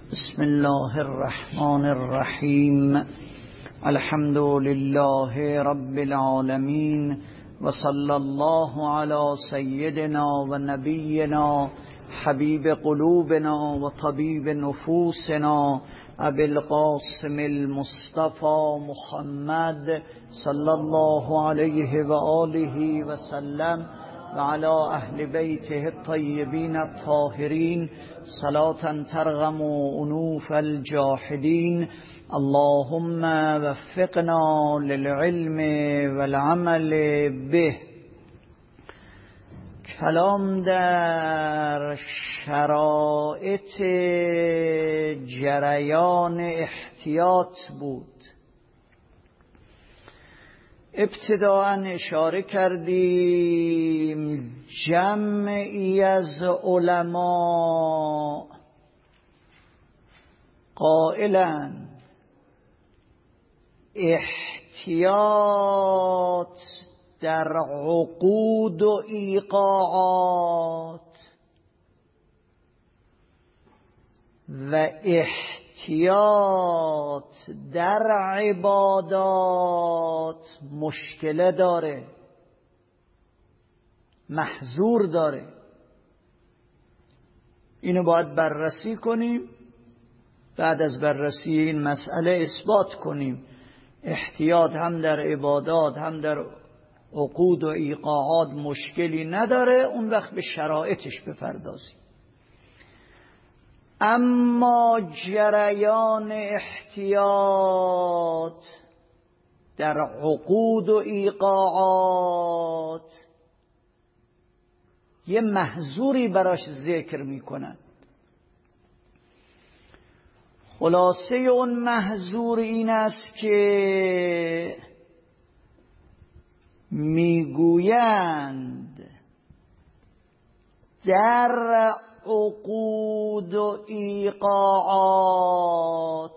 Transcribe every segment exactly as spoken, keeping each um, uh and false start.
بسم الله الرحمن الرحیم. الحمد لله رب العالمین و صلی الله علی سیدنا و نبینا حبیب قلوبنا و طبیب نفوسنا ابی القاسم المصطفى محمد صلی الله علیه و آله و سلم و علی اهل بیته الطیبین الطاهرین صلاة ترغم انوف الجاحدین. اللهم وفقنا للعلم والعمل به. کلام در شرایط جریان احتیاط بود. ابتداءً اشاره کردیم جمعی از علما قائلن احتیاط در عقود و ایقاعات و احتیاط در عبادات مشکله داره، محظور داره. اینو باید بررسی کنیم. بعد از بررسی این مسئله اثبات کنیم احتیاط هم در عبادات هم در عقود و ایقاعات مشکلی نداره. اون وقت به شرایطش بپردازیم. اما جریان احتیاط در عقود و ایقاعات یه محظوری براش ذکر میکنن. خلاصه اون محظور این است که میگویند در عقود و ایقاعات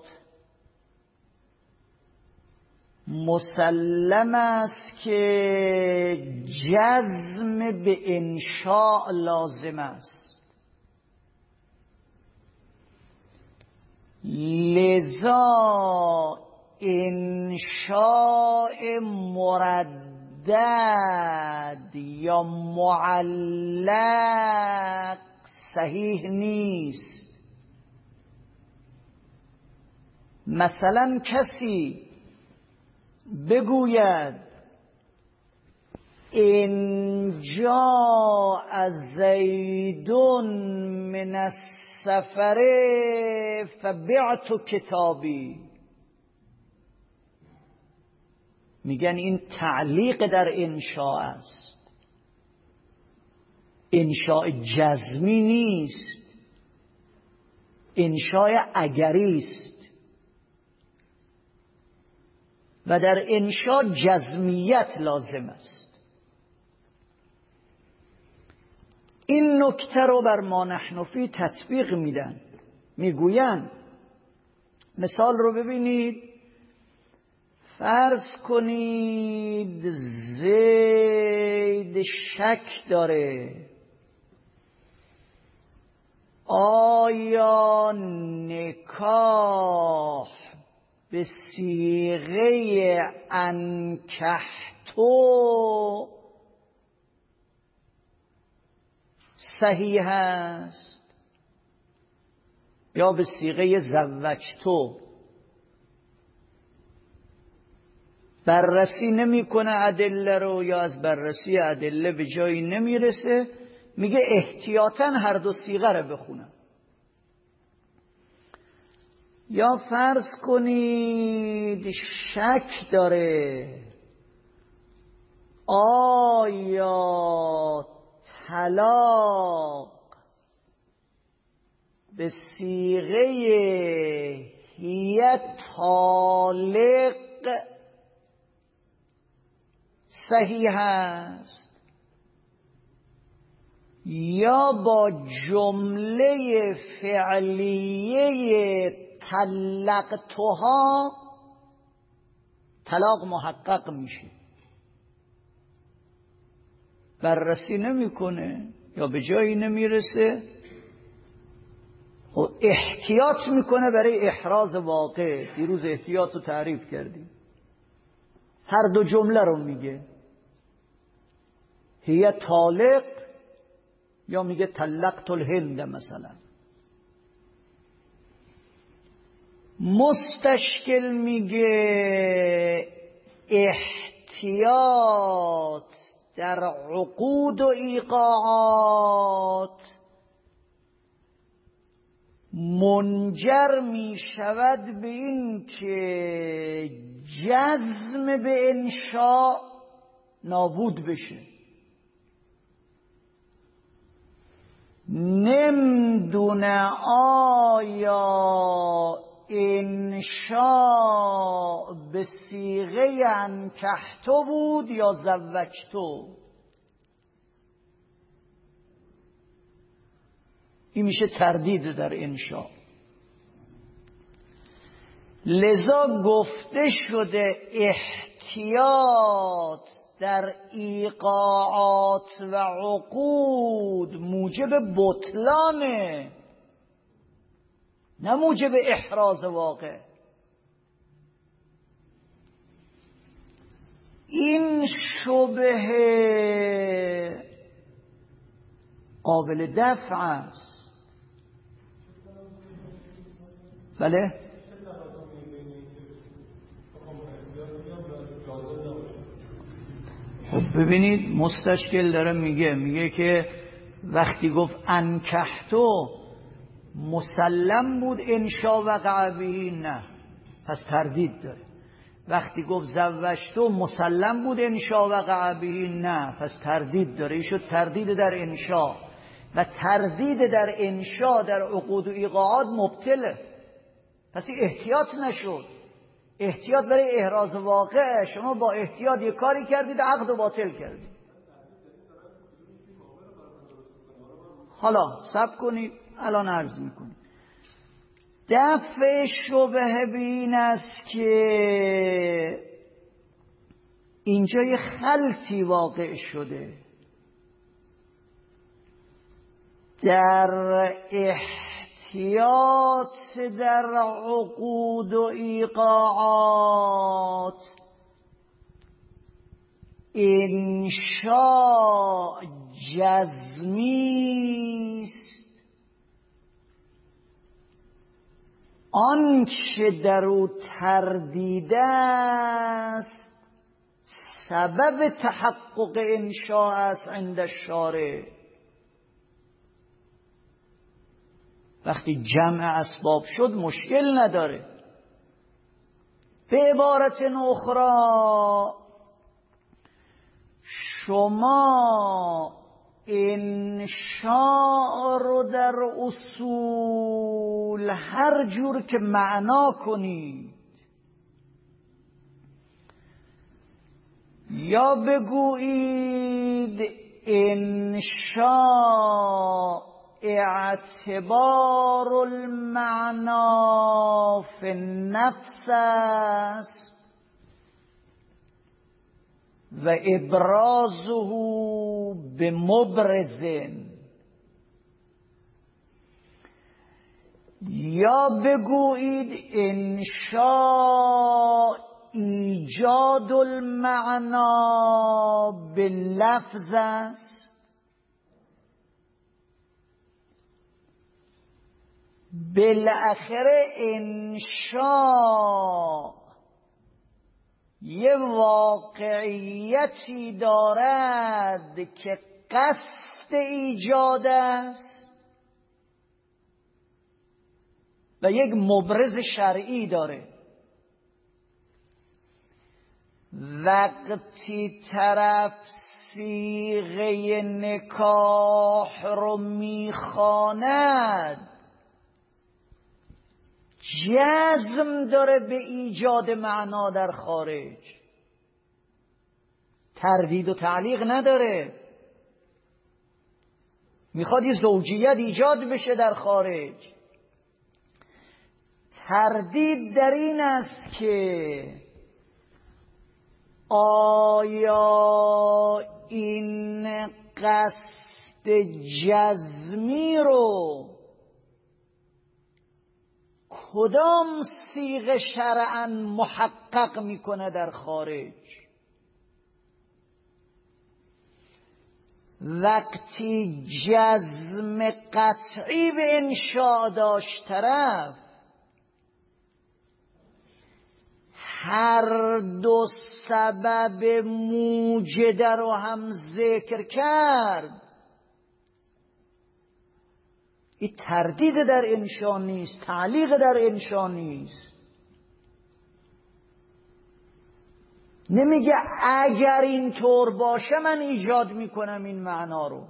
مسلم است که جزم به انشاء لازم است. لذا انشاء مردد یا معلق صحیح نیست. مثلا کسی بگوید ان جاء زید من السفر فبعت کتابی، میگن این تعلیق در انشاء است، انشاء جزمی نیست، انشاء اگری است. و در انشاء جزمیت لازم است. این نکته رو بر ما نحن فی تطبیق میدن. میگوین مثال رو ببینید. فرض کنید زید شک داره آیا نکاح به صیغه انکحتو صحیح است یا به صیغه زوجتو. بررسی نمیکنه ادله رو یا از بررسی ادله به جایی نمیرسه، میگه احتیاطاً هر دو صیغه رو بخونم. یا فرض کنید شک داره آیا طلاق به صیغه هی طالق صحیح است یا با جمله فعلیه طلقتها طلاق محقق میشه. بررسی نمیکنه یا به جایی نمیرسه، و احتیاط میکنه برای احراز واقع. دیروز احتیاط رو تعریف کردیم. هر دو جمله رو میگه، هی طالق یا میگه طلقت الهند مثلا. مستشکل میگه احتیاط در عقود و ایقاعات منجر می شود به این که جزم به انشاء نابود بشه. نمیدونه آیا انشاء به صیغه انکحتو بود یا زوجتو. این میشه تردید در انشاء. لذا گفته شده احتیاط در ایقاعات و عقود موجب بطلانه، نه موجب احراز واقع. این شبهه قابل دفع است. بله؟ خب ببینید مستشکل داره میگه میگه که وقتی گفت انکحتو مسلم بود انشا وقع بهی، نه، پس تردید داره. وقتی گفت زوجتو مسلم بود انشا وقع بهی، نه، پس تردید داره. این شد تردید در انشا، و تردید در انشا در عقود و ایقاعات مبطله. پس احتیاط نشد. احتیاط برای احراز واقع. شما با احتیاط یک کاری کردید عقد و باطل کردید. حالا صبر کنید، الان عرض میکنید. دفع شبهه به این است که اینجا یه خلطی واقع شده در احتیاط در عقود و ایقاعات. انشاء جزمی است، آنچه در او تردید است سبب تحقق انشاء است عند الشارع. وقتی جمع اسباب شد مشکل نداره. به عبارت اخرى شما انشاء رو در اصول هر جور که معنا کنید، یا بگویید انشاء اعتبار المعنا فی النفس است و ابرازه به مبرز، یا بگویید انشاء ایجاد المعنا به لفظ است بالاخره انشاء یه واقعیتی دارد که قصد ایجاد است و یک مبرز شرعی داره. وقتی طرف صیغه نکاح رو میخواند جزم داره به ایجاد معنا در خارج، تردید و تعلیق نداره. میخواد یه زوجیت ایجاد بشه در خارج. تردید در این است که آیا این قصد جزمی رو کدام صیغه شرعاً محقق میکنه در خارج؟ وقتی جزم قطعی به انشاء داشت طرف، هر دو سبب موجده رو هم ذکر کرد، این تردید در انشاء نیست، تعلیق در انشاء نیست. نمیگه اگر اینطور باشه من ایجاد میکنم این معنا رو.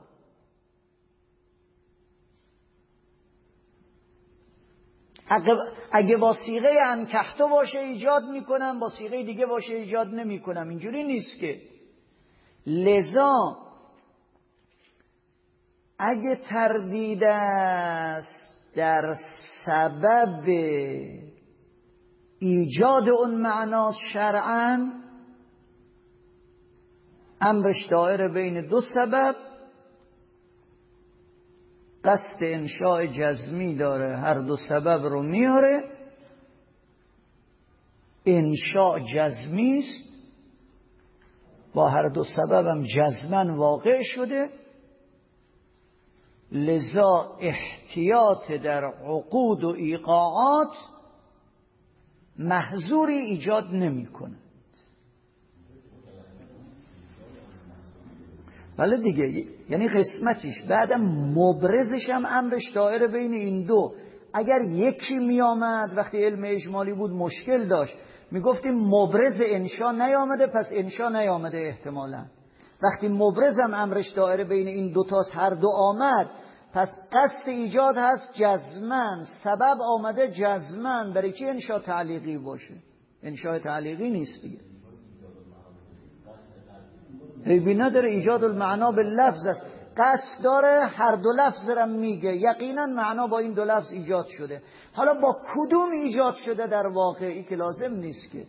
اگه با صیغه انکحتو باشه ایجاد میکنم، با صیغه دیگه باشه ایجاد نمیکنم. اینجوری نیست که. لذا اگه تردید است در سبب ایجاد اون معناست شرعاً، امرش دایره بین دو سبب، قصد انشاء جزمی داره، هر دو سبب رو میاره، انشاء جزمی است، با هر دو سبب هم جزمن واقع شده، لذا احتیاط در عقود و ایقاعات محظوری ایجاد نمی کنه. ولی دیگه یعنی قسمتیش بعدم مبرزش هم امرش دایره بین این دو. اگر یکی می آمد وقتی علم اجمالی بود مشکل داشت، می گفتیم مبرز انشا نیامده پس انشا نیامده احتمالا. وقتی مبرز هم امرش دایره بین این دو تاست، هر دو آمد، پس قصد ایجاد هست جزمن، سبب آمده جزمن. برای چی انشا تعلیقی باشه؟ انشا تعلیقی نیست دیگه. عیبی نداره، ایجاد المعنا به لفظ است، قصد داره هر دو لفظ را میگه، یقینا معنا با این دو لفظ ایجاد شده. حالا با کدوم ایجاد شده در واقعی که لازم نیست که.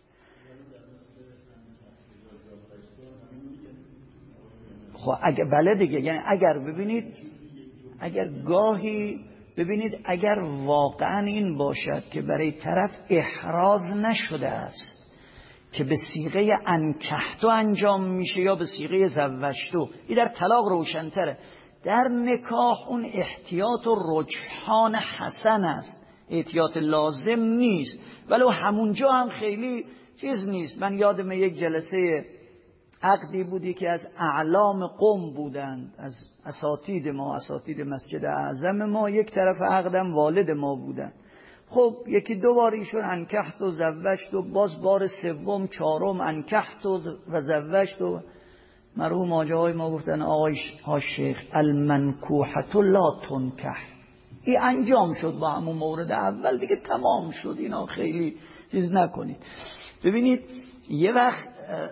خب اگر بله دیگه، یعنی اگر ببینید، اگر گاهی ببینید اگر واقعا این باشد که برای طرف احراز نشده است که به صیغه انکحتو انجام میشه یا به صیغه زوجتو، این در طلاق روشن‌تره. در نکاح اون احتیاط و رجحان حسن است، احتیاط لازم نیست، ولو همونجا هم خیلی چیز نیست. من یادم یک جلسه عقدی بودی که از اعلام قوم بودند، از اساتید ما، اساتید مسجد اعظم ما، یک طرف عقدم والد ما بودند. خب یکی دو بار ایشون انکحت و زوجت و باز بار سوم چهارم انکحت و زوجت و مرحوم آجاهای ما گفتن آقای شیخ المنکوحة لا تنکح. این انجام شد با همون مورد اول دیگه، تمام شد، اینا خیلی چیز نکنید. ببینید یه وقت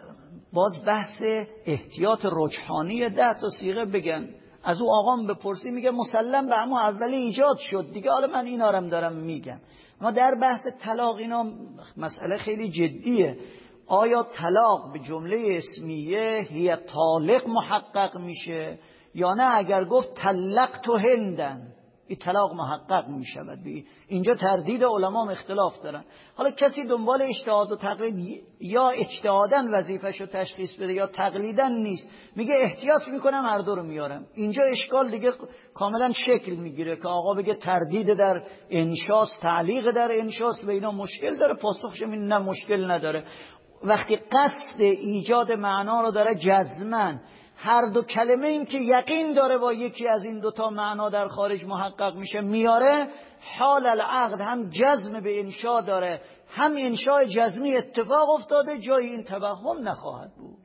باز بحث احتیاط رجحانی ده تا صیغه بگن، از او آقام بپرسی میگه مسلم به همون اولی ایجاد شد دیگه، حالا من اینا رو دارم میگم. اما در بحث طلاق اینا مسئله خیلی جدیه. آیا طلاق به جمله اسمیه هی طالق محقق میشه یا نه اگر گفت طلقت هندن این طلاق محقق میشود؟ اینجا تردید علما اختلاف دارن. حالا کسی دنبال اجتهاد و تقلید یا اجتهادن وظیفه‌شو تشخیص بده یا تقلیدن نیست، میگه احتیاط میکنم هر دو رو میارم. اینجا اشکال دیگه کاملا شکل میگیره که آقا بگه تردید در انشاس، تعلیق در انشاس، به اینا مشکل داره. پاسخش این نه مشکل نداره. وقتی قصد ایجاد معنا رو داره جزمن، هر دو کلمه این که یقین داره با یکی از این دوتا معنا در خارج محقق میشه میاره، حال العقد هم جزم به انشا داره، هم انشاء جزمی اتفاق افتاده، جای این توهم نخواهد بود.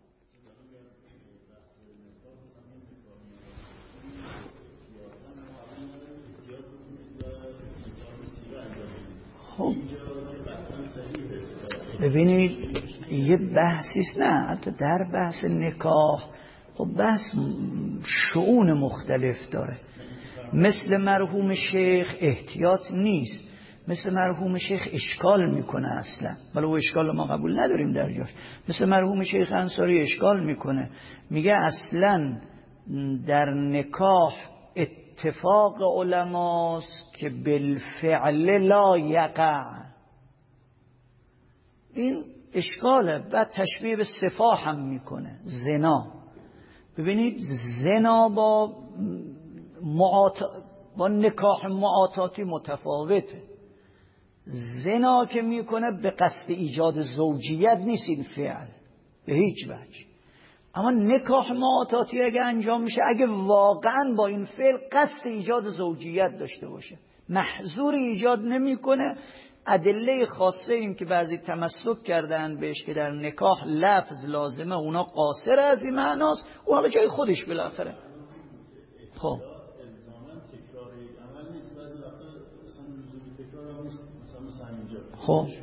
خب ببینید یه بحثیست، نه حتی در بحث نکاح خب بحث شؤون مختلف داره. مثل مرحوم شیخ احتیاط نیست، مثل مرحوم شیخ اشکال میکنه اصلا، ولی او اشکال ما قبول نداریم در جاش. مثل مرحوم شیخ انصاری اشکال میکنه، میگه اصلا در نکاح اتفاق علماست که بالفعل لا یقع. این اشکاله. بعد تشبیه به سفاح هم میکنه، زنا. ببینید زنا با معاط... با نکاح معاطاتی متفاوته. زنا که میکنه به قصد ایجاد زوجیت نیست این فعل به هیچ وجه، اما نکاح معاطاتی اگه انجام میشه، اگه واقعا با این فعل قصد ایجاد زوجیت داشته باشه، محظور ایجاد نمیکنه. ادله خاصه این که بعضی تمسک کردن بهش که در نکاح لفظ لازمه، اونا قاصر از این معناست، اون حالا جای خودش بالاخره. خب خب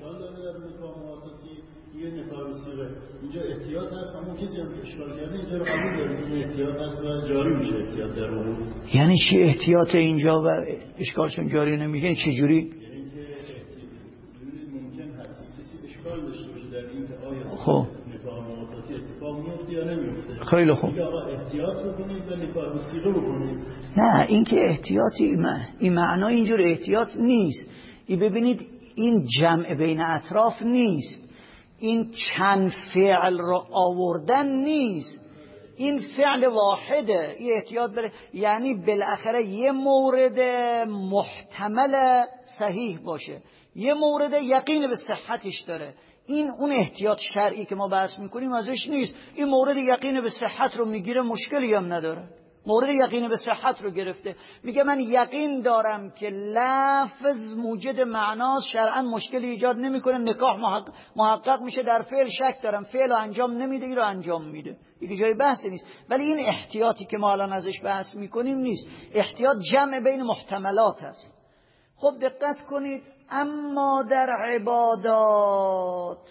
یه نکار سیغه اینجا احتیاط هست، همون کسی هم که اشکال کرده اینجا رو قبول داریم این احتیاط هست و جاری میشه احتیاط در اون. یعنی چی احتیاط اینجا و اشکالشون جاری نمیشه؟ این چه جوری؟ یعنی که ممکن هست کسی اشکال داشته باشه در این که آیا خب نکاح معاطاتی اتفاق میفته یا نمیفته. خیلی خوب. میگه آقا احتیاط بکنید و نکاح سیغه بکنید. نه، این که احتیاطی این معنا اینجور احتیاط نیست. این ببینید این جمع بین اطراف نیست، این چند فعل رو آوردن نیست، این فعل واحده. این احتیاط بره یعنی بالاخره یه مورد محتمل صحیح باشه، یه مورد یقین به صحتش داره. این اون احتیاط شرعی که ما بحث میکنیم ازش نیست. این مورد یقین به صحت رو میگیره، مشکلی هم نداره. مورد یقین به صحت رو گرفته، میگه من یقین دارم که لفظ موجد معناست، شرعا مشکلی ایجاد نمیکنه، نکاح محقق, محقق میشه، در فعل شک دارم، فعل رو انجام نمیده، این رو انجام میده. این جای بحثی نیست. ولی این احتیاطی که ما الان ازش بحث میکنیم نیست، احتیاط جمع بین محتملات است. خب دقت کنید، اما در عبادات،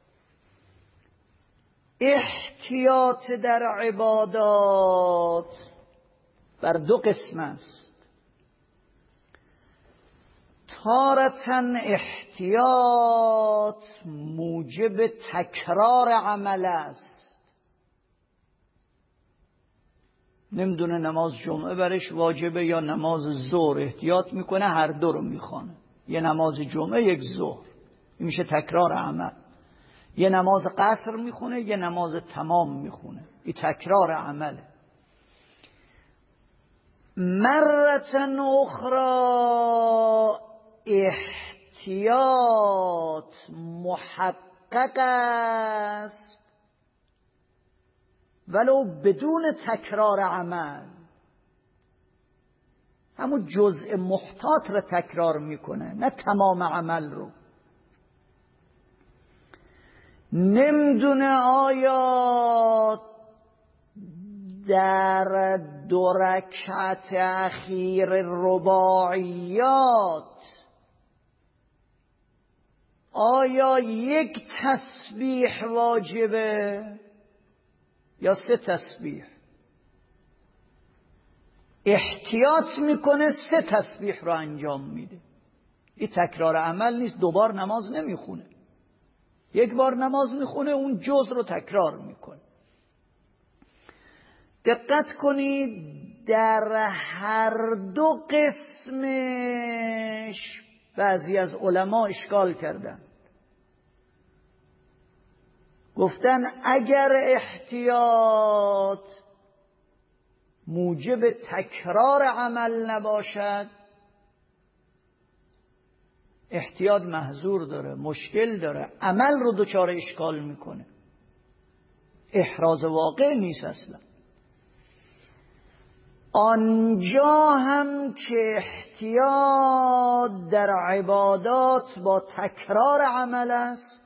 احتیاط در عبادات بر دو قسم است. تارةً احتیاط موجب تکرار عمل است. نمیدونه نماز جمعه برش واجبه یا نماز ظهر، احتیاط میکنه هر دو رو میخوانه، یه نماز جمعه یک ظهر، این میشه تکرار عمل. یه نماز قصر میخونه، یه نماز تمام میخونه، این تکرار عمله. مرة اخرى احتیاط محقق است ولو بدون تکرار عمل، همون جزء محتاط رو تکرار میکنه، نه تمام عمل رو. نمیدونه آیا در دو رکعت اخیر رباعیات آیا یک تسبیح واجبه یا سه تسبیح. احتیاط میکنه سه تسبیح رو انجام میده. این تکرار عمل نیست، دوبار نماز نمیخونه، یک بار نماز میخونه، اون جزء رو تکرار میکنه. دقت کنید، در هر دو قسمش بعضی از علما اشکال کردن، گفتن اگر احتیاط موجب تکرار عمل نباشد، احتیاط محظور داره، مشکل داره، عمل رو دچار اشکال میکنه، احراز واقع نیست اصلا. آنجا هم که احتیاط در عبادات با تکرار عمل است،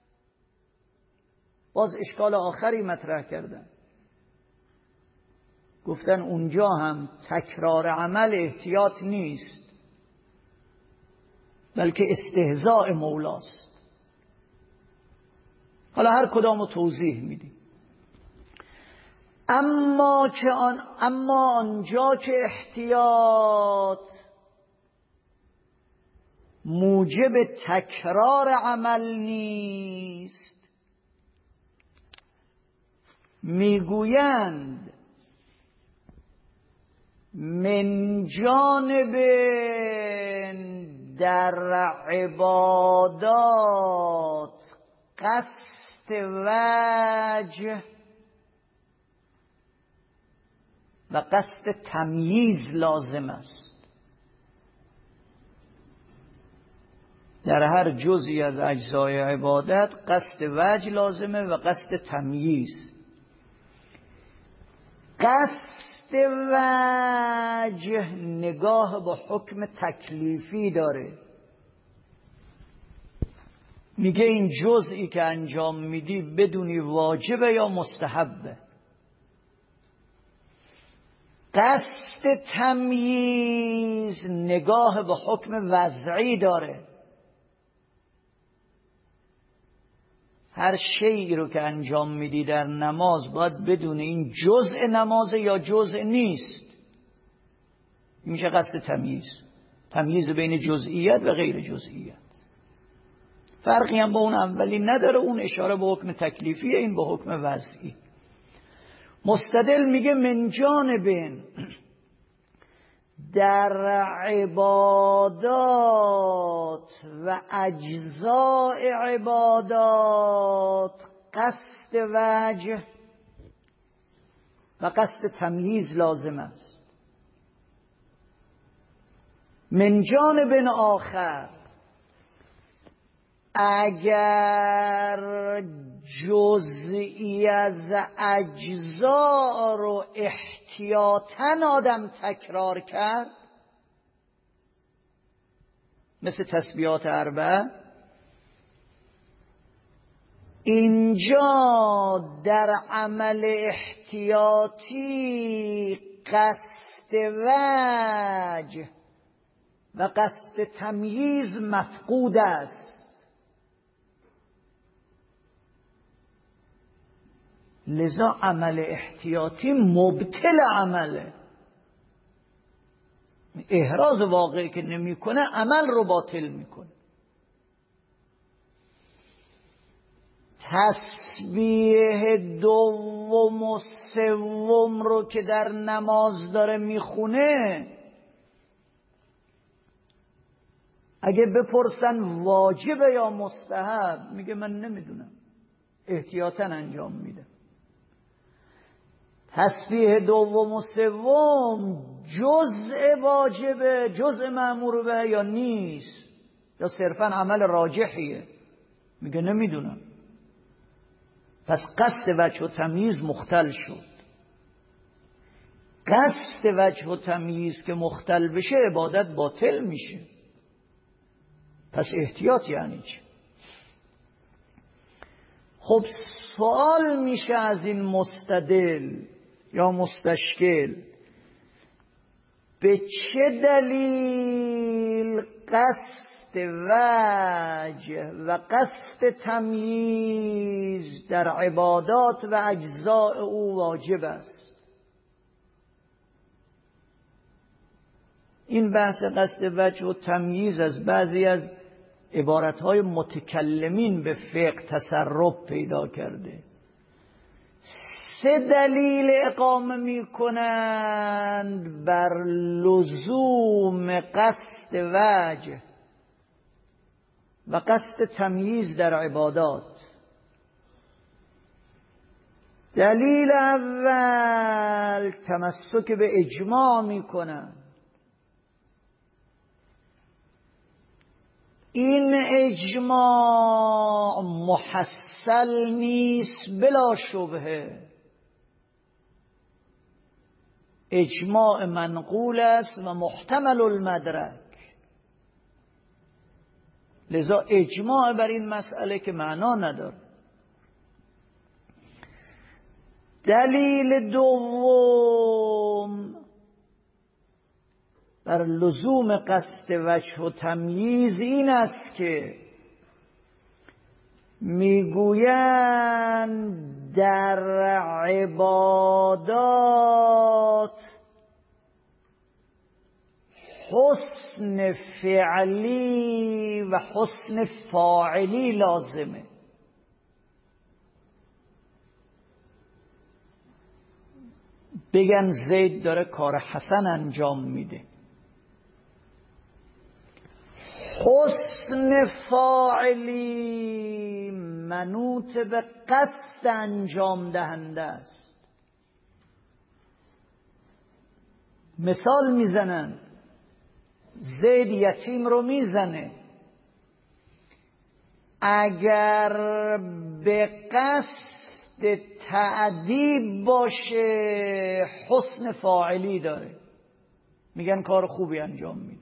باز اشکال آخری مطرح کردن، گفتن اونجا هم تکرار عمل احتیاط نیست، بلکه استهزاء مولاست. حالا هر کدام رو توضیح میدیم. اما که آن اما آنجا که احتیاط موجب تکرار عمل نیست، میگویند من جانب در عبادات قصد وجه و قصد تمییز لازم است. در هر جزئی از اجزای عبادت قصد وجه لازمه و قصد تمییز. قصد وجه نگاه با حکم تکلیفی داره، میگه این جزئی که انجام میدی بدونی واجبه یا مستحبه. قصد تمییز نگاه به حکم وضعی داره، هر شیئی رو که انجام میدی در نماز باید بدونی این جزء نماز یا جزء نیست. میشه قصد تمییز، تمییز بین جزئیات و غیر جزئیات. فرقی هم با اون اولی نداره، اون اشاره به حکم تکلیفیه، این به حکم وضعی. مستدل میگه من جانب در عبادات و اجزاء عبادات قصد وجه و قصد تمییز لازم است. من جانب آخر اگر جزئی از اجزا رو احتیاطاً آدم تکرار کرد، مثل تسبیحات اربعه، اینجا در عمل احتیاطی قصد وجه و قصد تمییز مفقود است. لذا عمل احتیاطی مبطل عمله، احراز واقعی که نمی کنه عمل رو باطل میکنه. تسبیح دوم و سوم رو که در نماز داره میخونه، اگه بپرسن واجبه یا مستحب، میگه من نمیدونم، احتیاطاً انجام میده. تسبیح دوم و سوم جزء واجبه، جزء مأمور به یا نیست، یا صرفاً عمل راجحیه، میگه نمیدونم. پس قصد وجه و تمییز مختل شد. قصد وجه و تمییز که مختل بشه عبادت باطل میشه. پس احتیاط یعنی چی؟ خب سوال میشه از این مستدل یا مستشکل، به چه دلیل قصد وجه و قصد تمییز در عبادات و اجزاء او واجب است؟ این بحث قصد وجه و تمییز از بعضی از عبارتهای متکلمین به فقه تسرب پیدا کرده. سه دلیل اقامه می کنند بر لزوم قصد وجه و قصد تمییز در عبادات. دلیل اول تمسک به اجماع می کنند. این اجماع محصل نیست بلا شبهه، اجماع منقول است و محتمل المدرک. لذا اجماع بر این مسئله که معنا نداره. دلیل دوم بر لزوم قصد وجه و تمییز این است که میگویند در عبادات حسن فعلی و حسن فاعلی لازمه. بگن زید داره کار حسن انجام میده. حسن فاعلی منوط به قصد انجام دهنده است. مثال میزنن، زید یتیم رو میزنه، اگر به قصد تعذیب باشه حسن فاعلی داره، میگن کار خوبی انجام میده.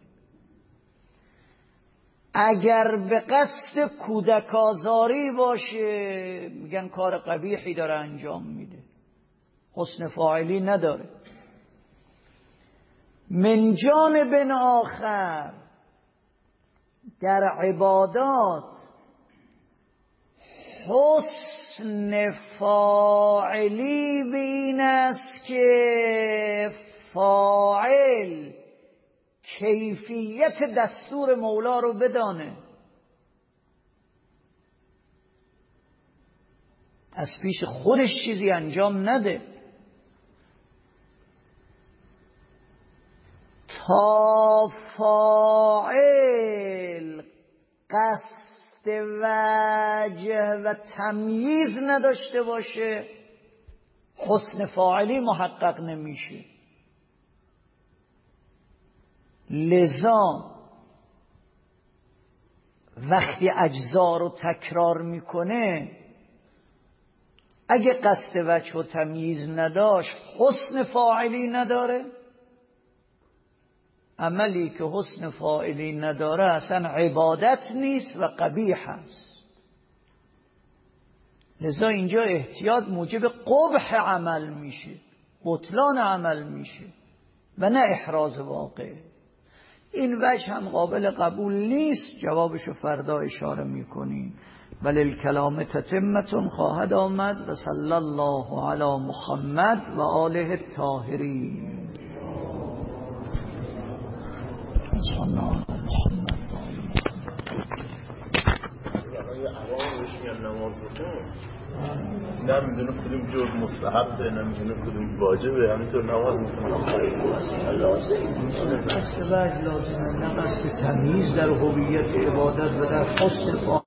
اگر به قصد کودک آزاری باشه میگن کار قبیحی داره انجام میده، حسن فاعلی نداره. من جانب آخر در عبادات حسن فاعلی به این است که فاعل کیفیت دستور مولا رو بدانه، از پیش خودش چیزی انجام نده. تا فاعل قصد وجه و تمییز نداشته باشه حسن فاعلی محقق نمیشه. لذا وقتی اجزا رو تکرار میکنه اگه قصد وجه و تمییز نداشت حسن فاعلی نداره. عملی که حسن فاعلی نداره اصلا عبادت نیست و قبیح است. لذا اینجا احتیاط موجب قبح عمل میشه، بطلان عمل میشه و نه احراز واقع. این وجه هم قابل قبول نیست، جوابشو فردا اشاره میکنیم. ولی الکلام تتمتون خواهد آمد. و صلی الله علی محمد و آله الطاهرین. صلی الله علی محمد و آله محمد. نماز بخون نمیدونه کدوم جور مستحبه، نمیدونه کدوم واجبه، همینطور نماز میکنه. لازم لازمه نه قصد تمییز در هویت عبادت و در حسن